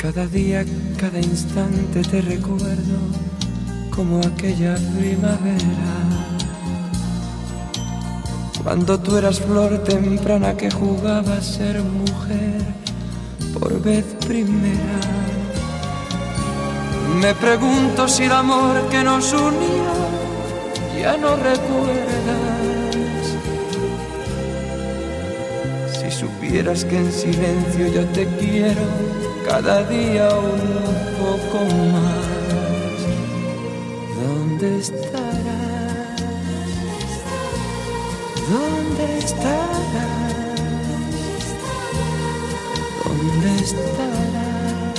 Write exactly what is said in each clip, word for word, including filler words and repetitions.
Cada día, cada instante te recuerdo como aquella primavera, cuando tú eras flor temprana que jugaba a ser mujer por vez primera. Me pregunto si el amor que nos unió ya no recuerdas. Si supieras que en silencio yo te quiero cada día un poco más. ¿Dónde estarás? ¿Dónde estarás? ¿Dónde estarás?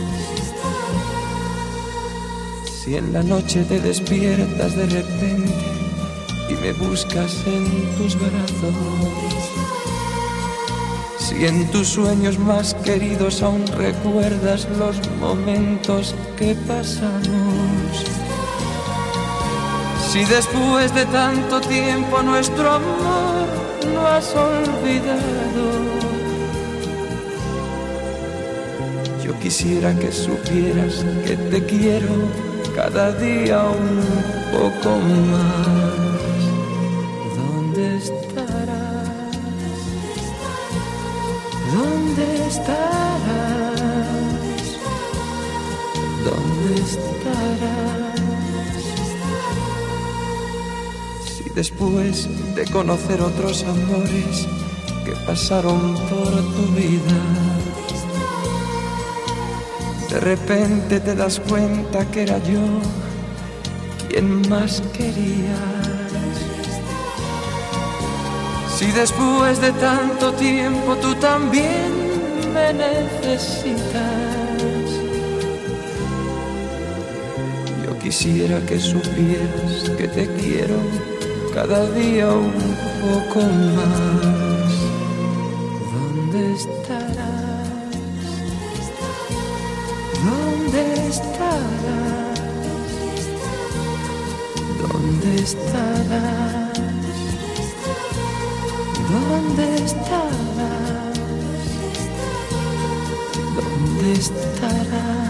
Si en la noche te despiertas de repente y me buscas en tus brazos, si en tus sueños más queridos aún recuerdas los momentos que pasamos, si después de tanto tiempo nuestro amor no has olvidado, yo quisiera que supieras que te quiero cada día un poco más. ¿Dónde estarás? ¿Dónde estarás? ¿Dónde estarás? Si después de conocer otros amores que pasaron por tu vida, de repente te das cuenta que era yo quien más querías. Si después de tanto tiempo tú también me necesitas, yo quisiera que supieras que te quiero cada día un poco más. ¿Dónde estarás? ¿Dónde estarás? ¿Dónde estarás? ¿Dónde estarás? ¿Dónde estarás?